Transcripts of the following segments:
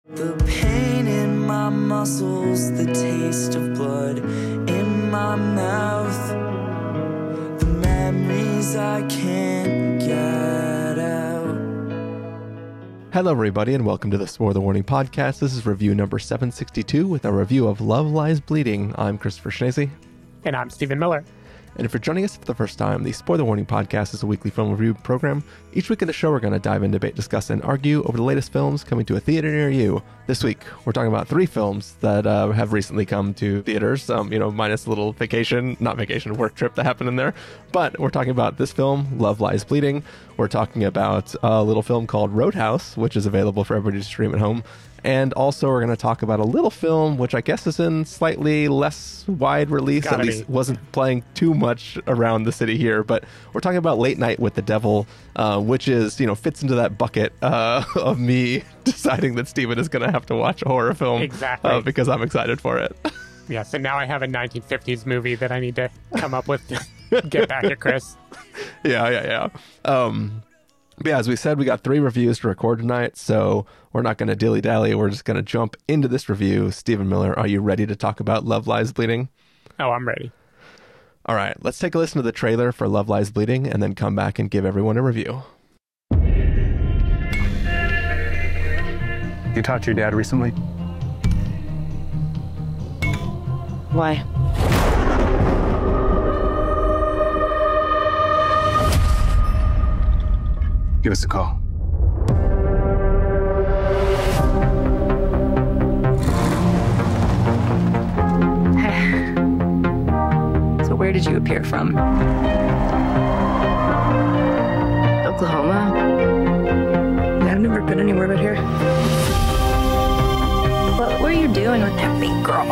The pain in my muscles, the taste of blood in my mouth, the memories I can't get out. Hello everybody and welcome to the Spoiler Warning Podcast. This is review number 762 with a review of Love Lies Bleeding. I'm Christopher Schnese. And I'm Stephen Miller. And if you're joining us for the first time, the Spoiler Warning Podcast is a weekly film review program. Each week in the show, we're going to dive in, debate, discuss, and argue over the latest films coming to a theater near you. This week, we're talking about 3 films that have recently come to theaters, minus a little work trip that happened in there. But we're talking about this film, Love Lies Bleeding. We're talking about a little film called Roadhouse, which is available for everybody to stream at home. And also, we're going to talk about a little film, which I guess is in slightly less wide release. At least wasn't playing too much around the city here. But we're talking about Late Night with the Devil, which is, fits into that bucket of me deciding that Steven is going to have to watch a horror film. Exactly. Because I'm excited for it. Yes, and now I have a 1950s movie that I need to come up with to get back at Chris. Yeah. But yeah, as we said, we got 3 reviews to record tonight, so we're not going to dilly-dally. We're just going to jump into this review. Stephen Miller, are you ready to talk about Love Lies Bleeding? Oh, I'm ready. All right, let's take a listen to the trailer for Love Lies Bleeding and then come back and give everyone a review. You talked to your dad recently? Why? Give us a call. So where did you appear from? Oklahoma? Yeah, I've never been anywhere but here. What were you doing with that big girl?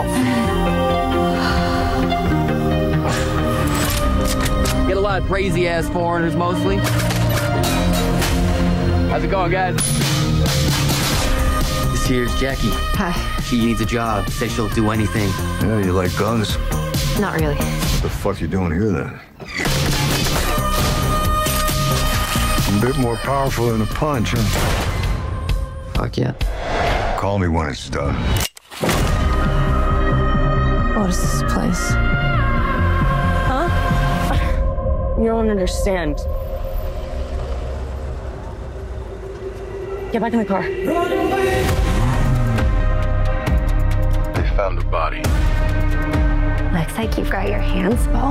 Get a lot of crazy-ass foreigners, mostly. How's it going, guys? This here's Jackie. Hi. She needs a job. Says she'll do anything. Yeah, you like guns? Not really. What the fuck you doing here, then? A bit more powerful than a punch, huh? Fuck yeah. Call me when it's done. What is this place? Huh? You don't understand. Get back in the car. They found a body. Looks like you've got your hands full.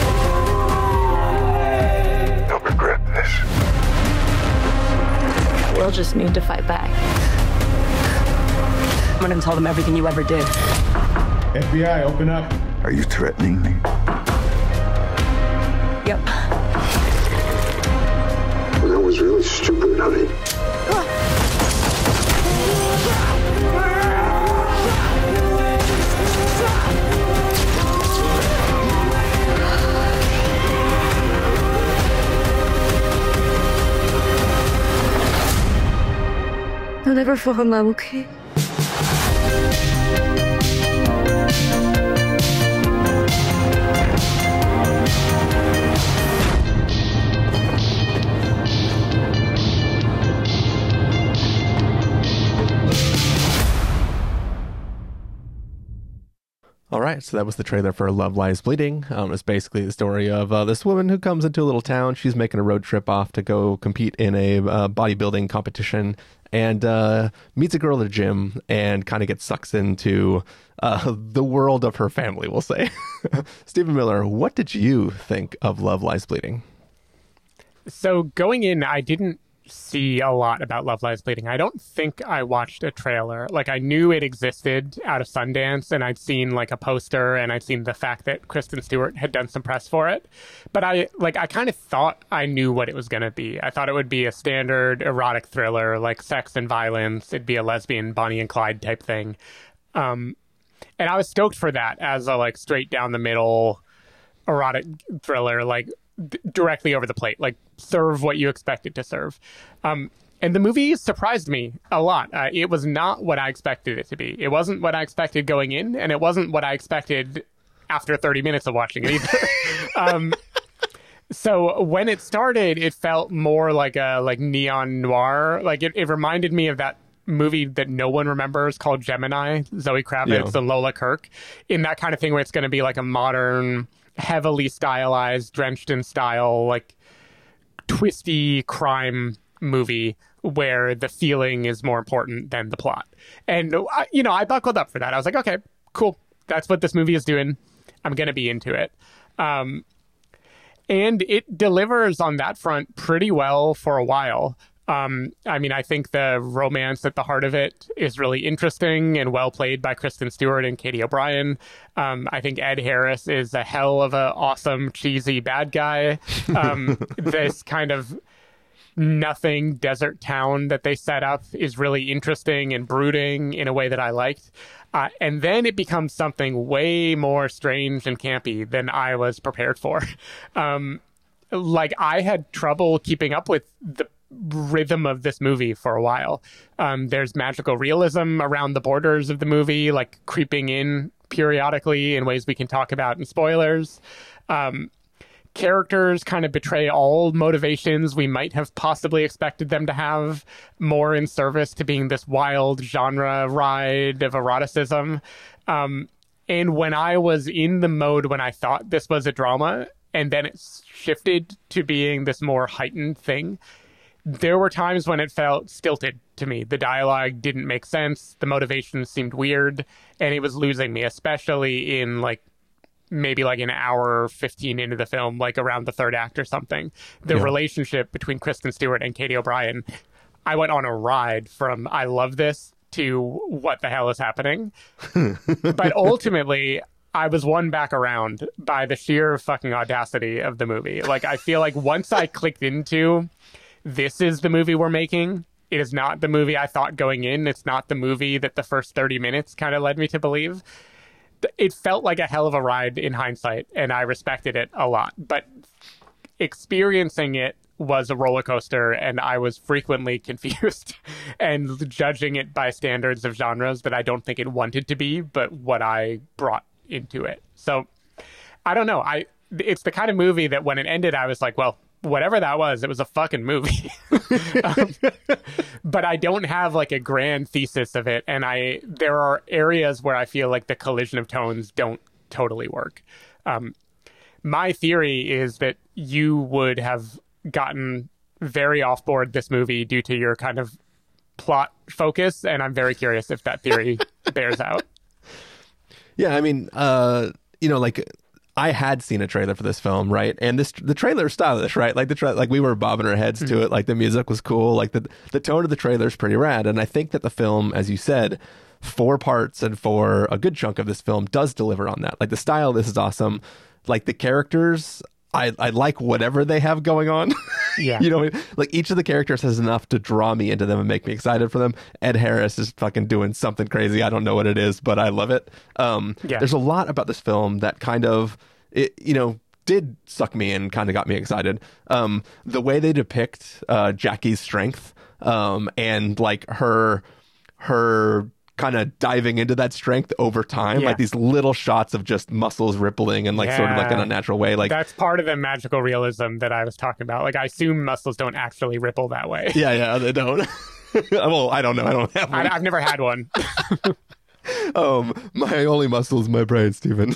You'll regret this. We'll just need to fight back. I'm gonna tell them everything you ever did. FBI, open up. Are you threatening me? Yep. Well, that was really stupid, honey. I'll never fall in love, okay? All right, so that was the trailer for Love Lies Bleeding. It's basically the story of this woman who comes into a little town. She's making a road trip off to go compete in a bodybuilding competition and meets a girl at a gym and kind of gets sucked into the world of her family, we'll say. Stephen Miller, what did you think of Love Lies Bleeding? So going in, I didn't see a lot about Love Lies Bleeding. I don't think I watched a trailer. Like, I knew it existed out of Sundance, and I'd seen like a poster, and I'd seen the fact that Kristen Stewart had done some press for it. But I kind of thought I knew what it was going to be. I thought it would be a standard erotic thriller, like sex and violence. It'd be a lesbian Bonnie and Clyde type thing. And I was stoked for that as a like straight down the middle erotic thriller, like directly over the plate, like serve what you expect it to serve. And the movie surprised me a lot. It was not what I expected it to be. It wasn't what I expected going in, and it wasn't what I expected after 30 minutes of watching it either. So when it started, it felt more like a neon noir. Like it reminded me of that movie that no one remembers called Gemini, Zoe Kravitz and Lola Kirk, in that kind of thing where it's going to be like a modern, heavily stylized, drenched in style, like twisty crime movie where the feeling is more important than the plot. And, I buckled up for that. I was like, okay, cool. That's what this movie is doing. I'm going to be into it. And it delivers on that front pretty well for a while. I think the romance at the heart of it is really interesting and well played by Kristen Stewart and Katie O'Brien. I think Ed Harris is a hell of a awesome, cheesy bad guy. This kind of nothing desert town that they set up is really interesting and brooding in a way that I liked. And then it becomes something way more strange and campy than I was prepared for. I had trouble keeping up with the rhythm of this movie for a while. There's magical realism around the borders of the movie, like creeping in periodically in ways we can talk about in spoilers. Characters kind of betray all motivations we might have possibly expected them to have, more in service to being this wild genre ride of eroticism. And when I was in the mode when I thought this was a drama, and then it shifted to being this more heightened thing, there were times when it felt stilted to me. The dialogue didn't make sense. The motivations seemed weird, and it was losing me, especially in maybe an hour 15 into the film, like around the third act or something. The relationship between Kristen Stewart and Katie O'Brien, I went on a ride from I love this to what the hell is happening. But ultimately, I was won back around by the sheer fucking audacity of the movie. I feel like once I clicked into this is the movie we're making, it is not the movie I thought going in. It's not the movie that the first 30 minutes kind of led me to believe. It felt like a hell of a ride in hindsight, and I respected it a lot. But experiencing it was a roller coaster, and I was frequently confused and judging it by standards of genres that I don't think it wanted to be, but what I brought into it. So I don't know. It's the kind of movie that when it ended, I was like, well, whatever that was, it was a fucking movie. But I don't have a grand thesis of it. And there are areas where I feel like the collision of tones don't totally work. My theory is that you would have gotten very off board this movie due to your kind of plot focus. And I'm very curious if that theory bears out. Yeah. I had seen a trailer for this film, right? And the trailer is stylish, right? We were bobbing our heads to it. The music was cool. The tone of the trailer is pretty rad. And I think that the film, as you said, 4 parts and for a good chunk of this film does deliver on that. The style, this is awesome. The characters, I like whatever they have going on. Yeah. Each of the characters has enough to draw me into them and make me excited for them. Ed Harris is fucking doing something crazy. I don't know what it is, but I love it. There's a lot about this film that kind of, did suck me in, kind of got me excited. The way they depict Jackie's strength and her kind of diving into that strength over time, these little shots of just muscles rippling and sort of in a natural way. That's part of the magical realism that I was talking about. I assume muscles don't actually ripple that way. Yeah, they don't. Well, I don't know. I don't have one. I've never had one. My only muscle is my brain, Stephen.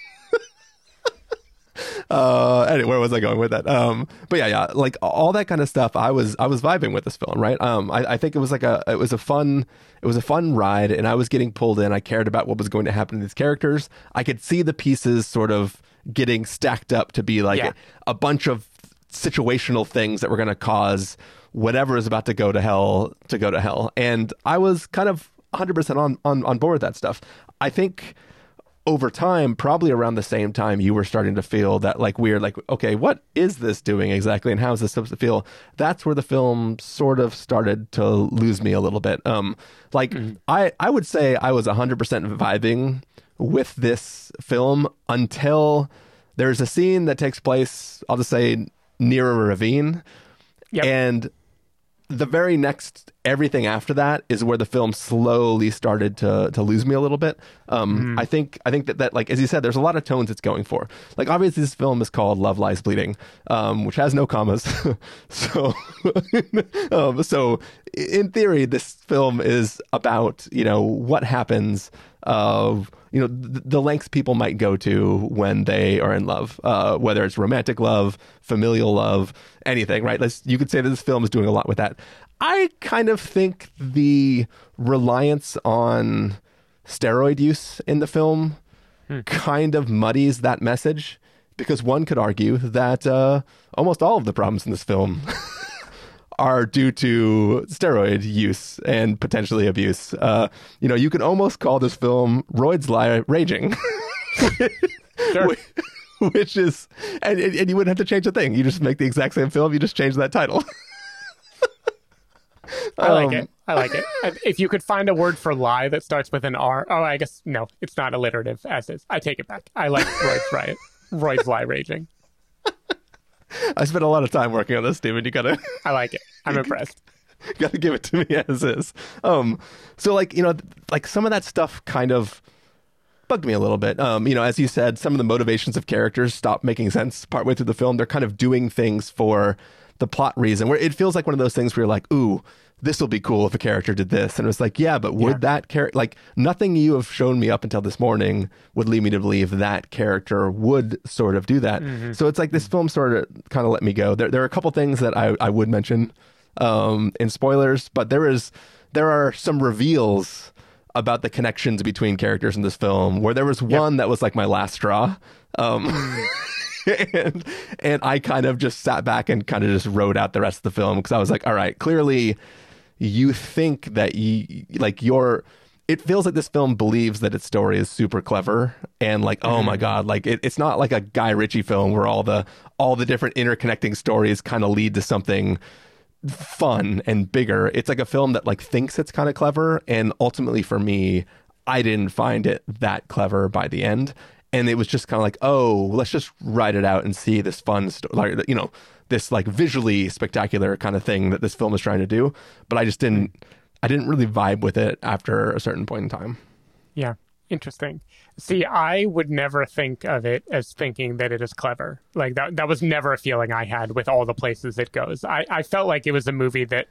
Anyway, where was I going with that? But yeah, all that kind of stuff. I was vibing with this film, right? I think it was a fun ride, and I was getting pulled in. I cared about what was going to happen to these characters. I could see the pieces sort of getting stacked up to be a bunch of situational things that were going to cause whatever is about to go to hell to go to hell. And I was kind of 100% on board with that stuff. I think over time, probably around the same time, you were starting to feel that weird, okay, what is this doing exactly, and how is this supposed to feel? That's where the film sort of started to lose me a little bit. I would say I was 100% vibing with this film until there's a scene that takes place, I'll just say, near a ravine. Yep. And the very next everything after that is where the film slowly started to lose me a little bit. I think that like, as you said, there's a lot of tones it's going for. Like, obviously this film is called Love Lies Bleeding, which has no commas. So, so in theory, this film is about, what happens of, the lengths people might go to when they are in love, whether it's romantic love, familial love, anything, right? You could say that this film is doing a lot with that. I kind of think the reliance on steroid use in the film kind of muddies that message, because one could argue that almost all of the problems in this film are due to steroid use and potentially abuse. You can almost call this film Roids Lie Raging. Sure. Which is, and you wouldn't have to change a thing. You just make the exact same film, you just change that title. I like it. If you could find a word for lie that starts with an R. Oh, I guess, no, it's not alliterative as is. I take it back. I like Roids Lie Raging. I spent a lot of time working on this, Steven. You gotta... I like it. I'm impressed. Gotta give it to me as is. So like, like some of that stuff kind of bugged me a little bit. As you said, some of the motivations of characters stop making sense partway through the film. They're kind of doing things for the plot reason, where it feels like one of those things where you're like, ooh, this will be cool if a character did this. And it's like, yeah, but would that character, like, nothing you have shown me up until this morning would lead me to believe that character would sort of do that. So it's like this film sort of kind of let me go. There are a couple things that I would mention in spoilers, but there are some reveals about the connections between characters in this film, where there was one that was like my last straw. And I kind of just sat back and kind of just wrote out the rest of the film, because I was like, all right, clearly you think that it feels like this film believes that its story is super clever, and like, oh my God, like it's not like a Guy Ritchie film where all the different interconnecting stories kind of lead to something fun and bigger. It's like a film that like thinks it's kind of clever, and ultimately for me, I didn't find it that clever by the end. And it was just kind of like, oh, let's just write it out and see this fun story, this like visually spectacular kind of thing that this film is trying to do. But I didn't really vibe with it after a certain point in time. Yeah, interesting. See, I would never think of it as thinking that it is clever. Like that was never a feeling I had with all the places it goes. I felt like it was a movie that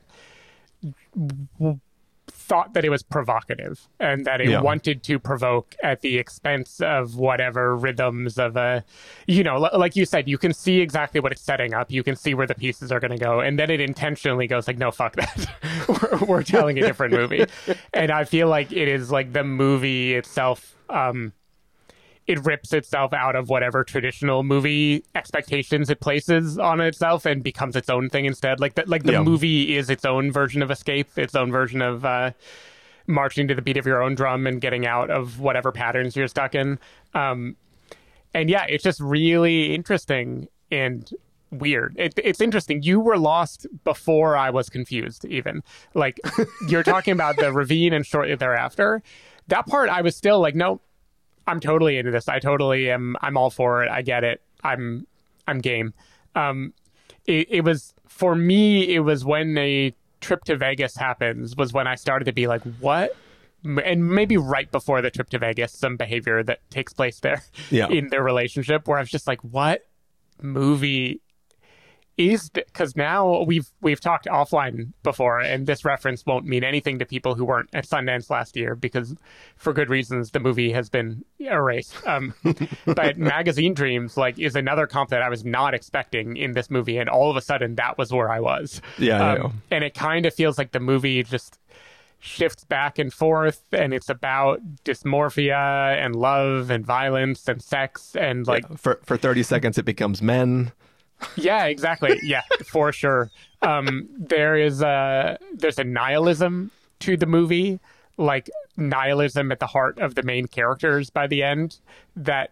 thought that it was provocative, and that it wanted to provoke at the expense of whatever rhythms of like you said, you can see exactly what it's setting up. You can see where the pieces are going to go. And then it intentionally goes like, no, fuck that. we're telling a different movie. And I feel like it is like the movie itself, it rips itself out of whatever traditional movie expectations it places on itself and becomes its own thing instead. Like the movie is its own version of escape, its own version of marching to the beat of your own drum and getting out of whatever patterns you're stuck in. And yeah, it's just really interesting and weird. It's interesting. You were lost before I was confused, even. Like, you're talking about the ravine and shortly thereafter. That part, I was still like, no, I'm totally into this. I totally am. I'm all for it. I get it. I'm game. It was, for me, it was when a trip to Vegas happens was when I started to be like, what? And maybe right before the trip to Vegas, some behavior that takes place there in their relationship, where I was just like, what movie is, because now we've talked offline before, and this reference won't mean anything to people who weren't at Sundance last year, because for good reasons the movie has been erased. But Magazine Dreams is another comp that I was not expecting in this movie, and all of a sudden that was where I was. And it kind of feels like the movie just shifts back and forth, and it's about dysmorphia and love and violence and sex, and for 30 seconds it becomes men. Yeah, exactly. Yeah, for sure. There's a nihilism to the movie, like nihilism at the heart of the main characters by the end, that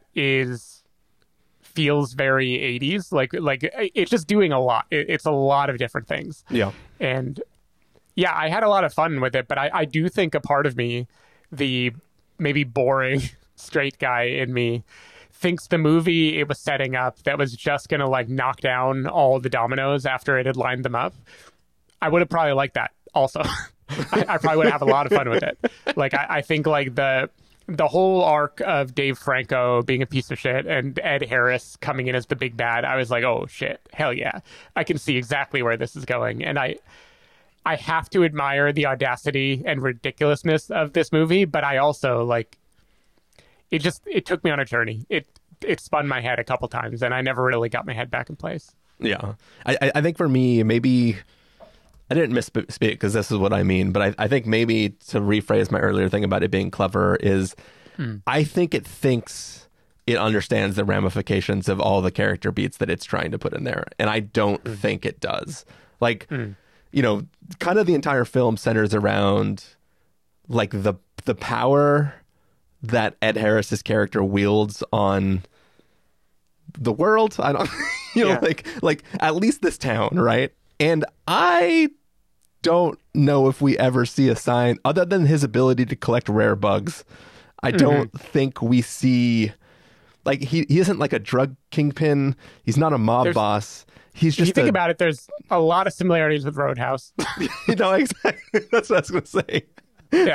feels very 80s. Like it's just doing a lot. It's a lot of different things. Yeah. And yeah, I had a lot of fun with it, but I do think a part of me, the maybe boring straight guy in me, thinks the movie it was setting up that was just going to knock down all the dominoes after it had lined them up. I would have probably liked that. also. I probably would have a lot of fun with it. Like, I think like the whole arc of Dave Franco being a piece of shit and Ed Harris coming in as the big bad, I was like, oh shit, hell yeah. I can see exactly where this is going. And I have to admire the audacity and ridiculousness of this movie, but I also like it took me on a journey. It spun my head a couple times and I never really got my head back in place. Yeah. I think for me, maybe I didn't misspeak because this is what I mean, but I think maybe to rephrase my earlier thing about it being clever is I think it thinks it understands the ramifications of all the character beats that it's trying to put in there. And I don't think it does. Like, you know, kind of the entire film centers around like the power that Ed Harris's character wields on the world. I don't, you know, like at least this town, right? And I don't know if we ever see a sign other than his ability to collect rare bugs. I don't think we see, like, he isn't like a drug kingpin. He's not a mob boss. He's just, if you think about it, there's a lot of similarities with Roadhouse. You know, exactly. That's what I was going to say. Yeah.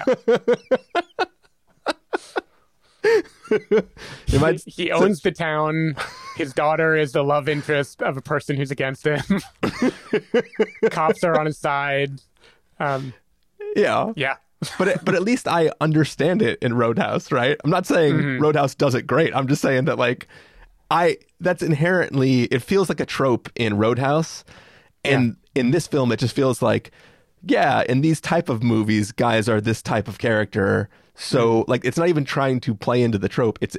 He owns the town. His daughter is the love interest of a person who's against him. Cops are on his side. Yeah. But at least I understand it in Roadhouse, right? I'm not saying Roadhouse does it great. I'm just saying that, like, that's inherently, it feels like a trope in Roadhouse. And in this film, it just feels like, yeah, in these type of movies, guys are this type of character. So like, it's not even trying to play into the trope. It's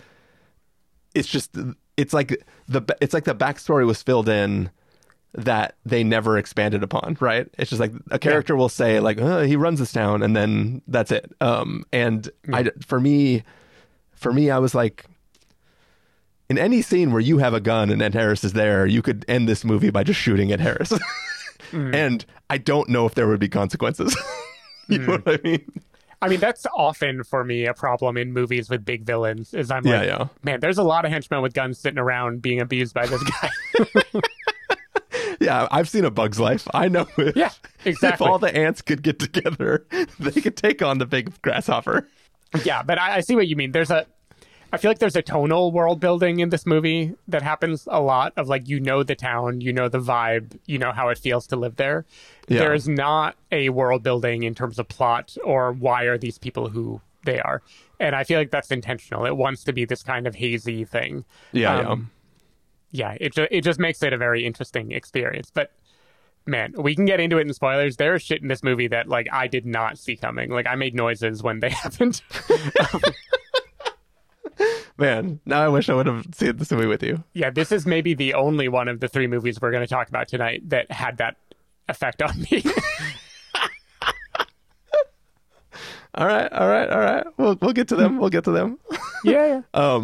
like the backstory was filled in that they never expanded upon, right? It's just like a character will say like, he runs this town, and then that's it. For me, I was like, in any scene where you have a gun and Ed Harris is there, you could end this movie by just shooting Ed Harris. And I don't know if there would be consequences. You know what I mean? I mean, that's often for me a problem in movies with big villains is I'm like, man, there's a lot of henchmen with guns sitting around being abused by this guy. Yeah, I've seen A Bug's Life. I know it. Yeah, exactly. If all the ants could get together, they could take on the big grasshopper. Yeah, but I see what you mean. I feel like there's a tonal world building in this movie that happens a lot of like, you know, the town, you know, the vibe, you know how it feels to live there. Yeah. There's not a world building in terms of plot or why are these people who they are. And I feel like that's intentional. It wants to be this kind of hazy thing. Yeah, it just makes it a very interesting experience. But man, we can get into it in spoilers. There is shit in this movie that like I did not see coming. Like I made noises when they happened. Man, now I wish I would have seen this movie with you. Yeah, this is maybe the only one of the three movies we're going to talk about tonight that had that effect on me. All right. We'll get to them. Yeah.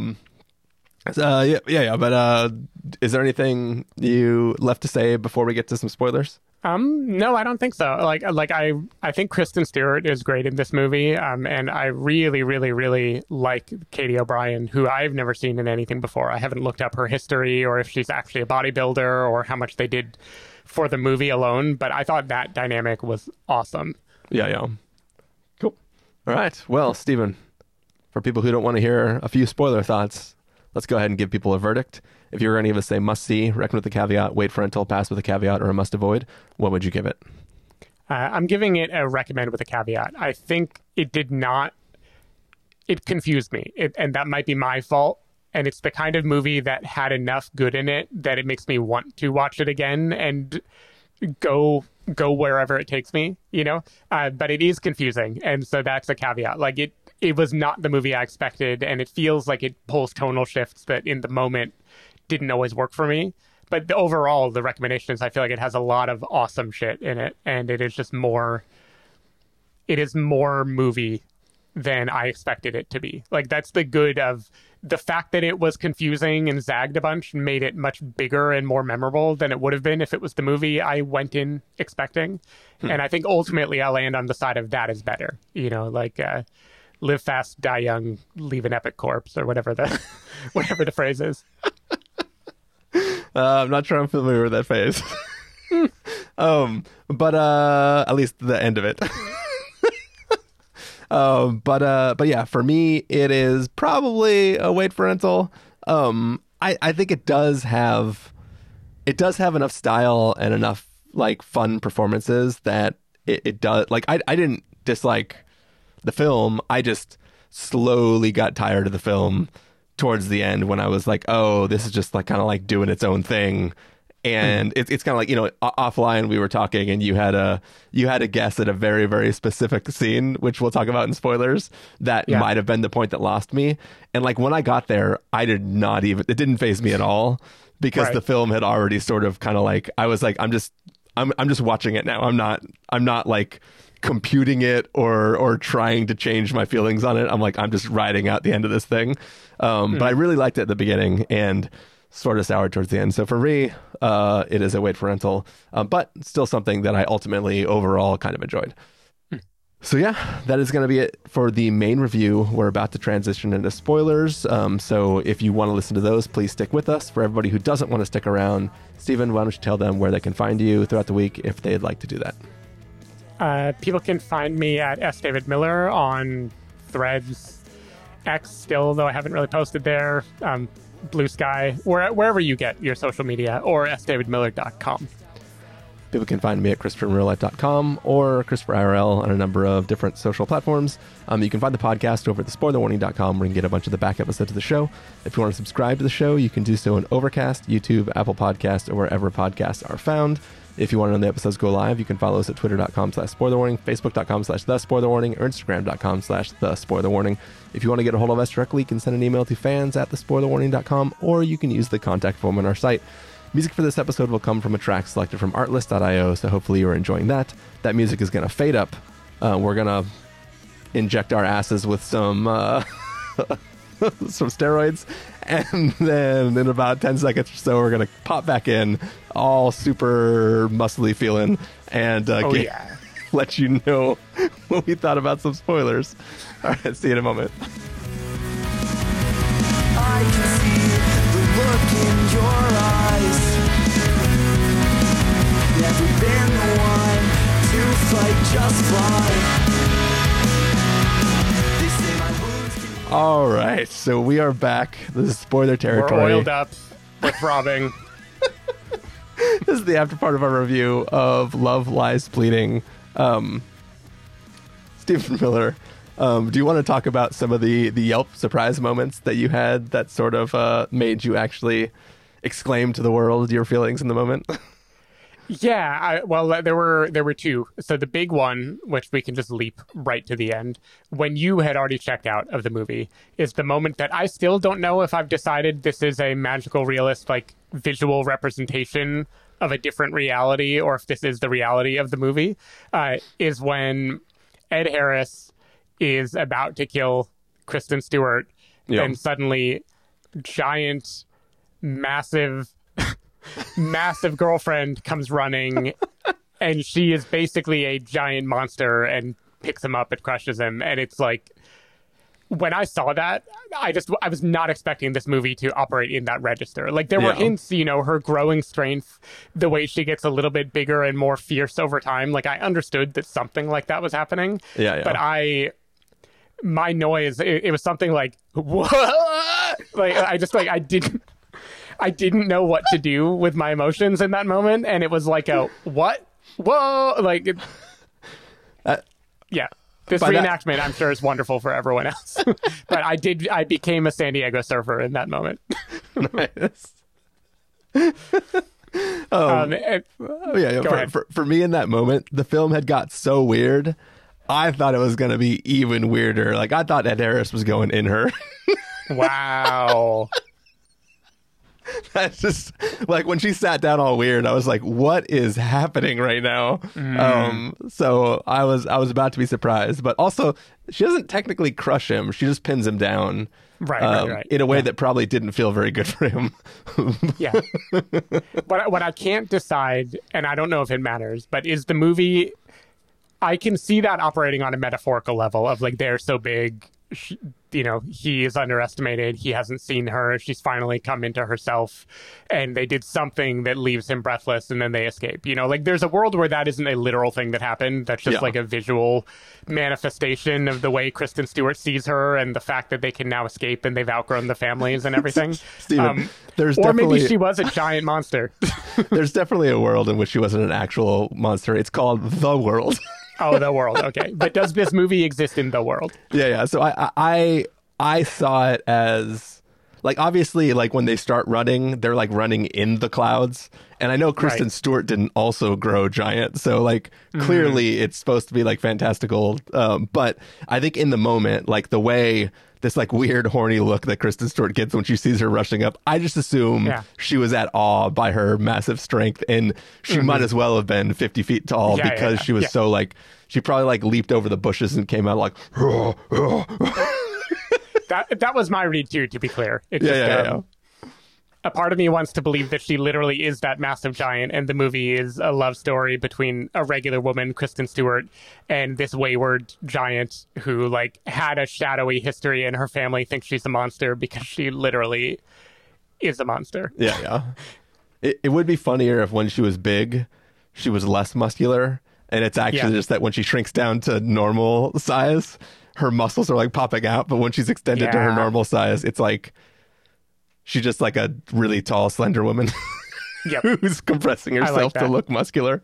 But is there anything you left to say before we get to some spoilers? No, I don't think so. I think Kristen Stewart is great in this movie. And I really, really, really like Katie O'Brien, who I've never seen in anything before. I haven't looked up her history or if she's actually a bodybuilder or how much they did for the movie alone. But I thought that dynamic was awesome. Yeah. Cool. All right. Well, Stephen, for people who don't want to hear a few spoiler thoughts, let's go ahead and give people a verdict. If you were going to give us a must-see, reckon with a caveat, wait for until, pass with a caveat, or a must-avoid, what would you give it? I'm giving it a recommend with a caveat. I think it confused me, and that might be my fault. And it's the kind of movie that had enough good in it that it makes me want to watch it again and go wherever it takes me, you know? But it is confusing, and so that's a caveat. Like, it was not the movie I expected, and it feels like it pulls tonal shifts that in the moment didn't always work for me. But overall, the recommendation is I feel like it has a lot of awesome shit in it, and it is just more movie than I expected it to be. Like, that's the good of the fact that it was confusing and zagged a bunch made it much bigger and more memorable than it would have been if it was the movie I went in expecting. And I think ultimately I'll land on the side of that is better. You know, like, live fast, die young, leave an epic corpse, or whatever the phrase is. I'm not sure I'm familiar with that phrase. But at least the end of it. But yeah, for me, it is probably a wait for rental. I think it does have enough style and enough like fun performances that it does. Like I didn't dislike the film. I just slowly got tired of the film towards the end when I was like, oh, this is just like kind of like doing its own thing. And it's kind of like, you know, offline we were talking and you had a guess at a very, very specific scene, which we'll talk about in spoilers, that might have been the point that lost me. And like when I got there, it didn't faze me at all because the film had already sort of kind of like, I was like, I'm just watching it now. I'm not like computing it or trying to change my feelings on it. I'm like, I'm just riding out the end of this thing. But I really liked it at the beginning and sort of soured towards the end. So for me, it is a wait for rental, but still something that I ultimately overall kind of enjoyed. So yeah, that is going to be it for the main review. We're about to transition into spoilers. So if you want to listen to those, please stick with us. For everybody who doesn't want to stick around, Stephen, why don't you tell them where they can find you throughout the week if they'd like to do that? People can find me at S. David Miller on Threads, X still, though I haven't really posted there. Blue Sky, wherever you get your social media, or sdavidmiller.com. People can find me at ChristopherInRealLife.com or ChristopherIRL on a number of different social platforms. You can find the podcast over at thespoilerwarning.com where you can get a bunch of the back episodes of the show. If you want to subscribe to the show, you can do so in Overcast, YouTube, Apple Podcasts, or wherever podcasts are found. If you want to know the episodes go live, you can follow us at twitter.com/spoilerwarning, facebook.com/thespoilerwarning, or instagram.com/thespoilerwarning. If you want to get a hold of us directly, you can send an email to fans@thespoilerwarning.com, or you can use the contact form on our site. Music for this episode will come from a track selected from artlist.io, so hopefully you're enjoying that. That music is going to fade up. We're going to inject our asses with some steroids, and then in about 10 seconds or so we're going to pop back in all super muscly feeling and let you know what we thought about some spoilers. All right, see you in a moment. I can see the look in your eyes. Never been the one to fight, just fly. They say my wounds can... All right, so we are back. This is spoiler territory. We're oiled up. We're throbbing. This is the after part of our review of Love Lies Bleeding. Stephen Miller, do you want to talk about some of the Yelp surprise moments that you had that sort of made you actually exclaim to the world your feelings in the moment? Yeah, there were two. So the big one, which we can just leap right to the end, when you had already checked out of the movie, is the moment that I still don't know if I've decided this is a magical realist, like visual representation of a different reality, or if this is the reality of the movie, is when Ed Harris is about to kill Kristen Stewart, and suddenly giant, massive girlfriend comes running, and she is basically a giant monster and picks him up and crushes him. And it's like, when I saw that, I was not expecting this movie to operate in that register. Like, there were hints, her growing strength, the way she gets a little bit bigger and more fierce over time. Like, I understood that something like that was happening. But my noise, it was something like, what? Like, I didn't know what to do with my emotions in that moment, and it was like a what? Whoa! Like, this reenactment, I'm sure, is wonderful for everyone else. But I became a San Diego surfer in that moment. Nice. Go ahead. For me in that moment, the film had got so weird. I thought it was going to be even weirder. Like, I thought Ed Harris was going in her. Wow. That's just like when she sat down all weird, I was like, what is happening right now? So I was about to be surprised, but also she doesn't technically crush him. She just pins him down. Right. In a way that probably didn't feel very good for him. But what I can't decide, and I don't know if it matters, but is the movie, I can see that operating on a metaphorical level of like, they're so big he is underestimated. He hasn't seen her. She's finally come into herself, and they did something that leaves him breathless, and then they escape. Like there's a world where that isn't a literal thing that happened. That's just like a visual manifestation of the way Kristen Stewart sees her and the fact that they can now escape and they've outgrown the families and everything. Steven, or maybe she was a giant monster. There's definitely a world in which she wasn't an actual monster. It's called The World. Oh, The World. Okay. But does this movie exist in The World? Yeah. So I saw it as, like, obviously, like, when they start running, they're, like, running in the clouds. And I know Kristen Stewart didn't also grow giant. So, like, clearly it's supposed to be, like, fantastical. But I think in the moment, like, the way this, like, weird, horny look that Kristen Stewart gets when she sees her rushing up, I just assume she was at awe by her massive strength. And she might as well have been 50 feet tall because she was so, like, she probably, like, leaped over the bushes and came out like, That was my read too, to be clear. It's a part of me wants to believe that she literally is that massive giant, and the movie is a love story between a regular woman, Kristen Stewart, and this wayward giant who, like, had a shadowy history, and her family thinks she's a monster because she literally is a monster. Yeah. It would be funnier if when she was big, she was less muscular, and it's actually just that when she shrinks down to normal size, her muscles are, like, popping out, but when she's extended to her normal size, it's like she's just like a really tall, slender woman who's compressing herself to look muscular.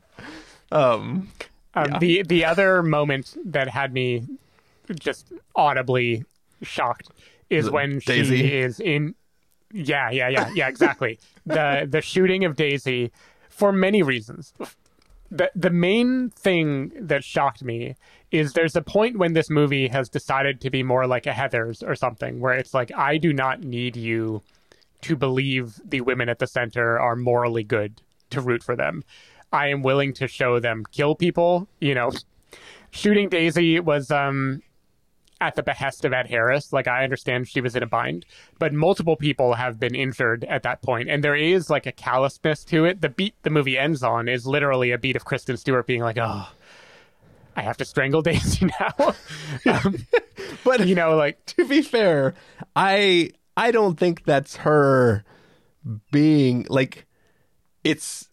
The other moment that had me just audibly shocked is when Daisy. she is in. Yeah, exactly. The shooting of Daisy, for many reasons. The main thing that shocked me is there's a point when this movie has decided to be more like a Heathers or something, where it's like, I do not need you to believe the women at the center are morally good to root for them. I am willing to show them kill people. Shooting Daisy was at the behest of Ed Harris. Like, I understand she was in a bind, but multiple people have been injured at that point, and there is, like, a callousness to it. The beat the movie ends on is literally a beat of Kristen Stewart being like, oh, I have to strangle Daisy now. But like, to be fair, I don't think that's her being like, it's,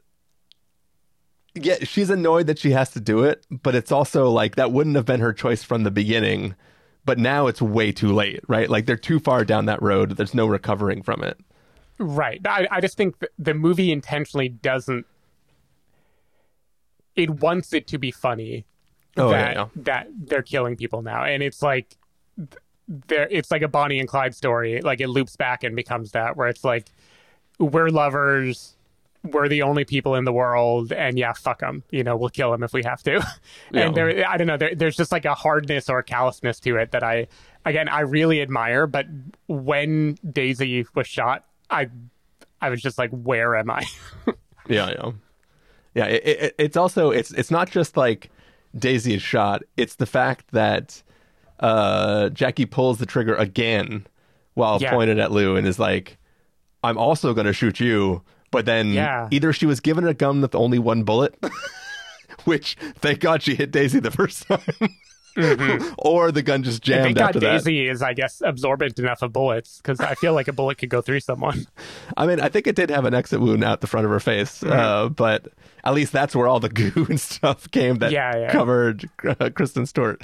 she's annoyed that she has to do it, but it's also like that wouldn't have been her choice from the beginning, but now it's way too late, right? Like, they're too far down that road. There's no recovering from it. Right. I just think the movie intentionally doesn't, it wants it to be funny that they're killing people now. And it's like, it's like a Bonnie and Clyde story. Like, it loops back and becomes that, where it's like, we're lovers, we're the only people in the world, and fuck them. We'll kill them if we have to. And I don't know, there's just like a hardness or a callousness to it that I really admire. But when Daisy was shot, I was just like, where am I? Yeah. It's also, it's not just like Daisy is shot. It's the fact that Jackie pulls the trigger again while pointed at Lou and is like, I'm also going to shoot you. But then either she was given a gun with only one bullet, which, thank God she hit Daisy the first time, or the gun just jammed after that. Daisy is, I guess, absorbent enough of bullets, because I feel like a bullet could go through someone. I mean, I think it did have an exit wound out the front of her face, but at least that's where all the goo and stuff came that covered Kristen Stewart.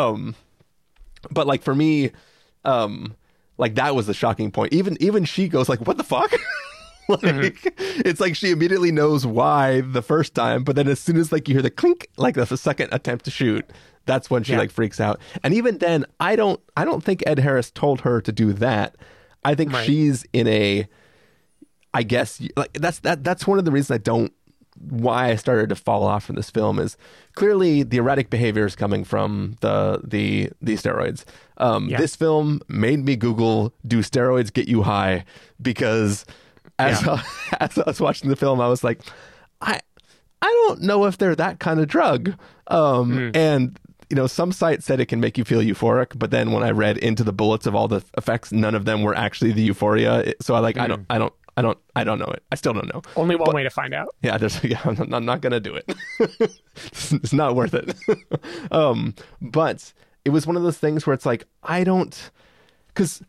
But, like, for me, like, that was the shocking point. Even she goes like, what the fuck? Like, it's like she immediately knows why the first time, but then as soon as, like, you hear the clink, like the second attempt to shoot, that's when she like freaks out. And even then, I don't think Ed Harris told her to do that. I think she's in a, I guess, like, that's one of the reasons why I started to fall off from this film is clearly the erratic behavior is coming from the steroids. This film made me Google, do steroids get you high? Because as I was watching the film, I was like, I don't know if they're that kind of drug. And some sites said it can make you feel euphoric, but then when I read into the bullets of all the effects, none of them were actually the euphoria. So I don't know it. I still don't know. Only one way to find out. Yeah, I'm not gonna do it. It's not worth it. But it was one of those things where it's like, because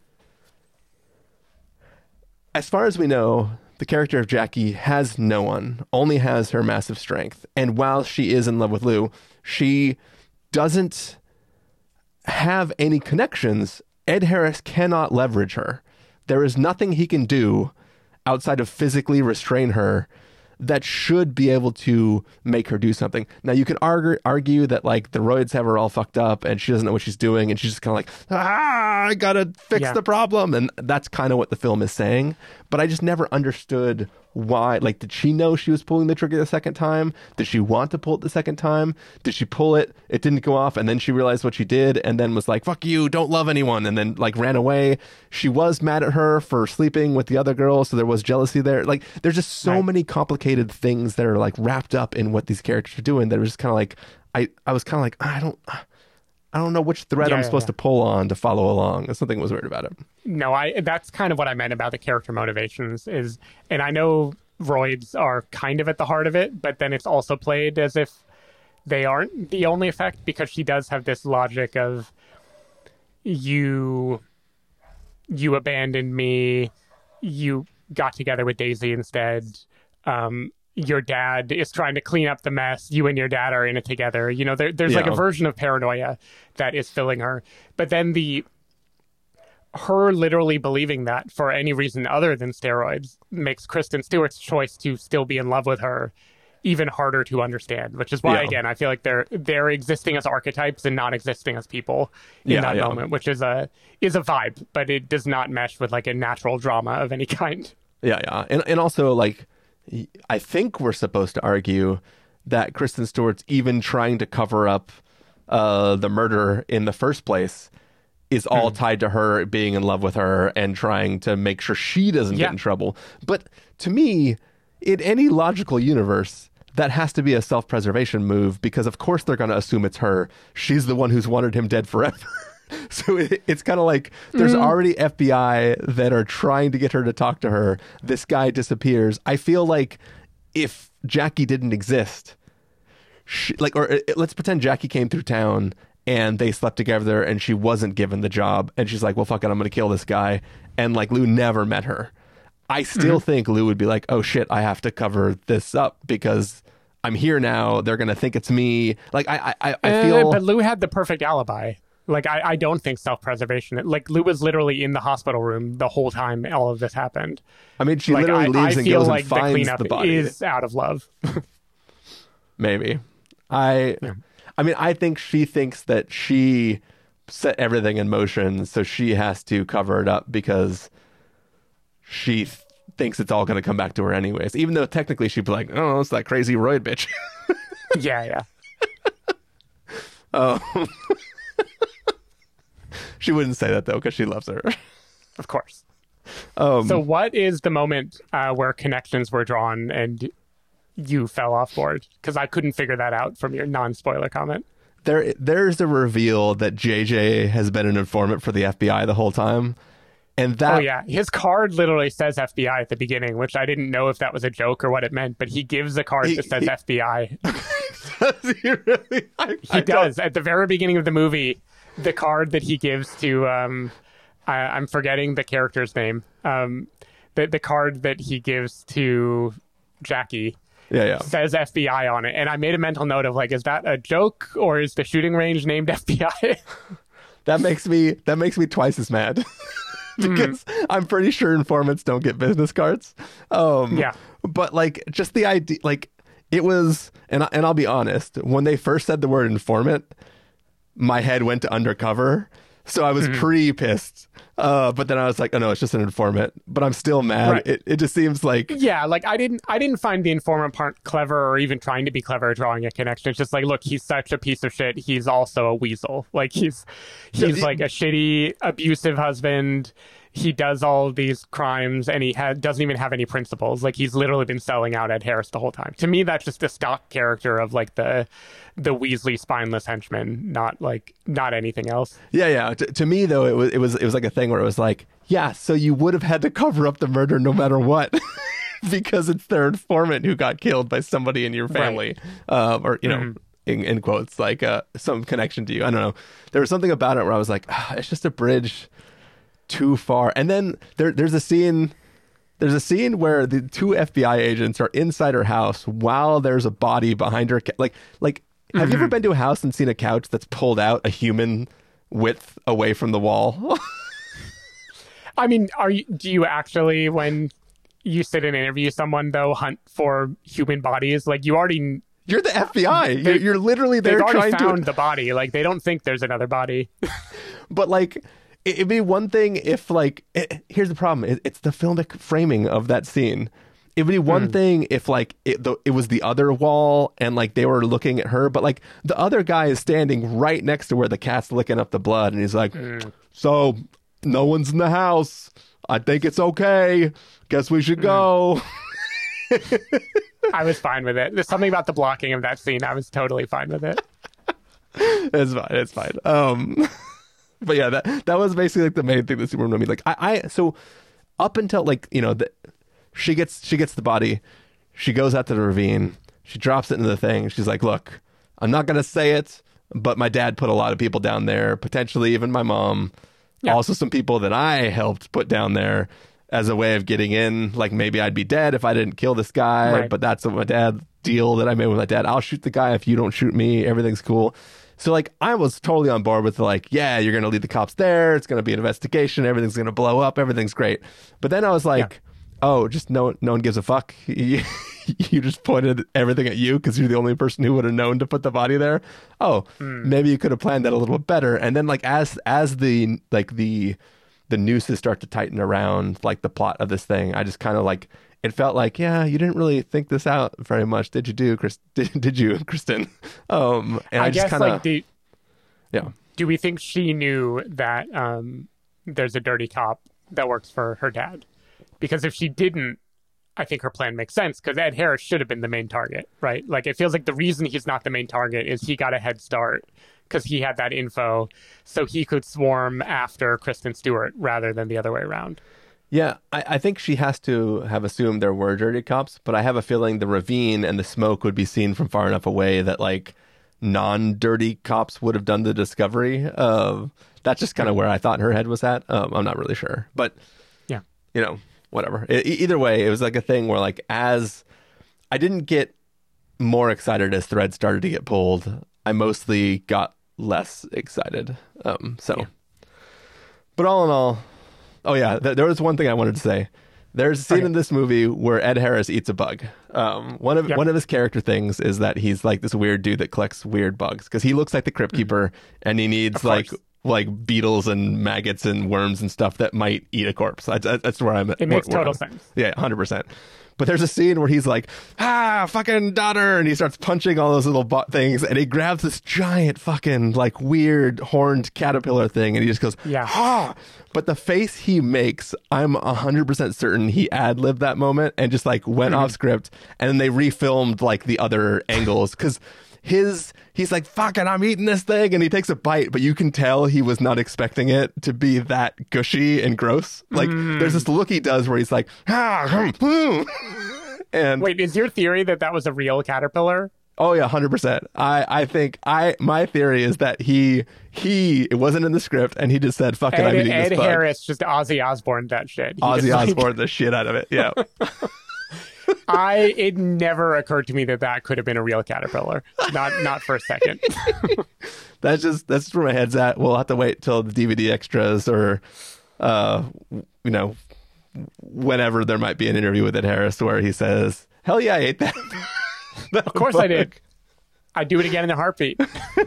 as far as we know, the character of Jackie has no one, only has her massive strength. And while she is in love with Lou, she doesn't have any connections. Ed Harris cannot leverage her. There is nothing he can do outside of physically restrain her that should be able to make her do something. Now, you can argue that, like, the roids have her all fucked up and she doesn't know what she's doing and she's just kind of like, I gotta fix the problem. And that's kind of what the film is saying. But I just never understood why. Like, did she know she was pulling the trigger the second time? Did she want to pull it the second time? Did she pull it? It didn't go off. And then she realized what she did and then was like, fuck you, don't love anyone. And then, like, ran away. She was mad at her for sleeping with the other girl. So there was jealousy there. Like, there's just so many complicated things that are, like, wrapped up in what these characters are doing that are just kind of like, I was kind of like, I don't know which thread I'm supposed to pull on to follow along. Something was weird about it. No, that's kind of what I meant about the character motivations is, and I know roids are kind of at the heart of it, but then it's also played as if they aren't the only effect, because she does have this logic of you abandoned me, you got together with Daisy instead, your dad is trying to clean up the mess. You and your dad are in it together. You know, there's like a version of paranoia that is filling her. But then her literally believing that for any reason other than steroids makes Kristen Stewart's choice to still be in love with her even harder to understand, which is why, again, I feel like they're existing as archetypes and not existing as people in that moment, which is a vibe, but it does not mesh with like a natural drama of any kind. Yeah. And also, like, I think we're supposed to argue that Kristen Stewart's even trying to cover up the murder in the first place is all tied to her being in love with her and trying to make sure she doesn't get in trouble. But to me, in any logical universe, that has to be a self-preservation move, because of course they're going to assume it's her. She's the one who's wanted him dead forever. So it's kind of like there's already FBI that are trying to get her to talk to her. This guy disappears. I feel like if Jackie didn't exist, let's pretend Jackie came through town and they slept together and she wasn't given the job and she's like, well, fuck it, I'm going to kill this guy. And like Lou never met her. I still think Lou would be like, oh shit, I have to cover this up because I'm here now. They're going to think it's me. Like I feel. But Lou had the perfect alibi. Like, I don't think self-preservation... Like, Lou was literally in the hospital room the whole time all of this happened. I mean, she literally leaves and goes and finds the body. I feel like the cleanup is out of love. Maybe. I mean, I think she thinks that she set everything in motion, so she has to cover it up because she thinks it's all going to come back to her anyways. Even though technically she'd be like, oh, it's that crazy roid bitch. Yeah. She wouldn't say that, though, because she loves her. Of course. So what is the moment where connections were drawn and you fell off board? Because I couldn't figure that out from your non-spoiler comment. There's a reveal that JJ has been an informant for the FBI the whole time. And that... Oh, yeah. His card literally says FBI at the beginning, which I didn't know if that was a joke or what it meant, but he gives a card that says FBI. Does he really? He does. At the very beginning of the movie... The card that he gives to, I'm forgetting the character's name. The card that he gives to Jackie says FBI on it. And I made a mental note of like, is that a joke or is the shooting range named FBI? That makes me twice as mad because I'm pretty sure informants don't get business cards. But like just the idea, like it was, and I'll be honest, when they first said the word informant, my head went to undercover, so I was pretty pissed. But then I was like, oh no, it's just an informant. But I'm still mad. Right. It just seems like like I didn't find the informant part clever or even trying to be clever drawing a connection. It's just like, look, he's such a piece of shit. He's also a weasel. Like he's like a shitty, abusive husband. He does all of these crimes and he doesn't even have any principles. Like he's literally been selling out Ed Harris the whole time. To me, that's just a stock character of like the Weasley spineless henchman, not anything else. Yeah. To me though, it was like a thing where it was like, yeah, so you would have had to cover up the murder no matter what, because it's their informant who got killed by somebody in your family, or you know. in quotes, like some connection to you. I don't know. There was something about it where I was like, it's just a bridge too far. And then there's a scene where the two FBI agents are inside her house while there's a body behind her. Like, have you ever been to a house and seen a couch that's pulled out a human width away from the wall? I mean, do you actually, when you sit and interview someone, though, hunt for human bodies? Like, you're the FBI. You're literally there trying to found the body. Like, they don't think there's another body. But like, it'd be one thing if like, here's the problem. It's the filmic framing of that scene. It would be one thing if like it was the other wall and like they were looking at her, but like the other guy is standing right next to where the cat's licking up the blood, and he's like, so no one's in the house. I think it's okay. Guess we should go. I was fine with it. There's something about the blocking of that scene. I was totally fine with it. It's fine. But yeah, that was basically like the main thing that Superman made me like. So up until like, you know, she gets the body, she goes out to the ravine, she drops it into the thing. She's like, look, I'm not gonna say it, but my dad put a lot of people down there, potentially even my mom. Yeah. Also some people that I helped put down there as a way of getting in. Like, maybe I'd be dead if I didn't kill this guy, right. But that's what my dad deal that I made with my dad. I'll shoot the guy if you don't shoot me. Everything's cool. So like, I was totally on board with like, yeah, you're going to lead the cops there. It's going to be an investigation. Everything's going to blow up. Everything's great. But then I was like, oh, just no one gives a fuck. You just pointed everything at you because you're the only person who would have known to put the body there. Oh, maybe you could have planned that a little bit better. And then like, as the nooses start to tighten around like the plot of this thing, I just kind of like, it felt like, yeah, you didn't really think this out very much, did you, Kristen? And I guess just kind of, like, do we think she knew that there's a dirty cop that works for her dad? Because if she didn't, I think her plan makes sense, because Ed Harris should have been the main target, right? Like, it feels like the reason he's not the main target is he got a head start because he had that info, so he could swarm after Kristen Stewart rather than the other way around. Yeah, I think she has to have assumed there were dirty cops, but I have a feeling the ravine and the smoke would be seen from far enough away that like non-dirty cops would have done the discovery. That's just kind of where I thought her head was at. I'm not really sure, but yeah, you know, whatever. Either way, it was like a thing where like, as I didn't get more excited as threads started to get pulled, I mostly got less excited. But all in all, oh yeah, there was one thing I wanted to say. There's a scene in this movie where Ed Harris eats a bug. One of his character things is that he's like this weird dude that collects weird bugs because he looks like the Crypt Keeper, and he needs like beetles and maggots and worms and stuff that might eat a corpse. That's where I'm at. It makes total sense. Yeah, 100%. But there's a scene where he's like, fucking daughter, and he starts punching all those little things, and he grabs this giant fucking like weird horned caterpillar thing, and he just goes, But the face he makes, I'm 100% certain he ad-libbed that moment and just like went off script, and then they refilmed like the other angles, because he's like, fucking, I'm eating this thing, and he takes a bite, but you can tell he was not expecting it to be that gushy and gross. Like, there's this look he does where he's like, and wait, is your theory that was a real caterpillar? Oh yeah, 100%. I think my theory is that it wasn't in the script, and he just said, fucking, I'm eating this bug. Ed Harris just Ozzy Osbourne that shit. Ozzy Osbourne the shit out of it, yeah. It never occurred to me that could have been a real caterpillar. Not for a second. That's where my head's at. We'll have to wait till the DVD extras or, whenever there might be an interview with Ed Harris where he says, hell yeah, I ate that. Of course I did. I'd do it again in a heartbeat.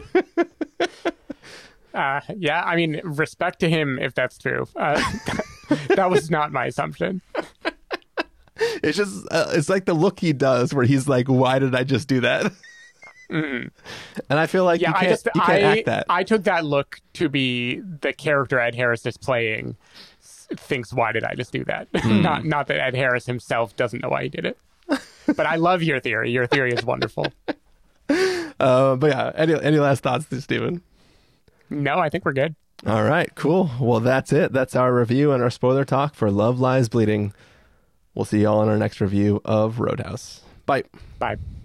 Yeah, I mean, respect to him if that's true. That was not my assumption. It's just, it's like the look he does where he's like, why did I just do that? And I feel like you can't act that. I took that look to be the character Ed Harris is playing thinks, why did I just do that? Not that Ed Harris himself doesn't know why he did it. But I love your theory. Your theory is wonderful. But yeah, any last thoughts, Stephen? No, I think we're good. All right, cool. Well, that's it. That's our review and our spoiler talk for Love Lies Bleeding. We'll see y'all in our next review of Roadhouse. Bye. Bye.